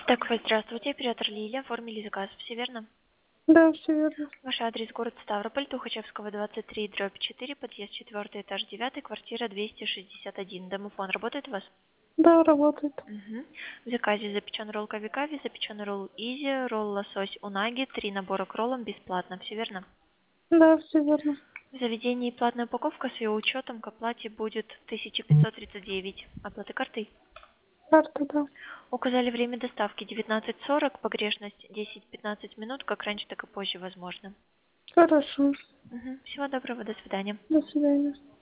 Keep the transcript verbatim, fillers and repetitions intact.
Так, вы здравствуйте, оператор Лилия, оформили заказ, все верно? Да, все верно. Ваш адрес город Ставрополь, Тухачевского, двадцать три, дробь четыре, подъезд четвертый, этаж девятый, квартира двести шестьдесят один. Домофон работает у вас? Да, работает. Угу. В заказе запечен ролл кави-кави, запечен ролл изи, ролл лосось унаги, три набора к роллам бесплатно, все верно? Да, все верно. В заведении платная упаковка с ее учетом к оплате будет тысяча пятьсот тридцать девять. Оплата картой? Карта, да. Указали время доставки девятнадцать сорок, погрешность десять-пятнадцать минут, как раньше, так и позже возможно. Хорошо. Мгм. Всего доброго, до свидания. До свидания.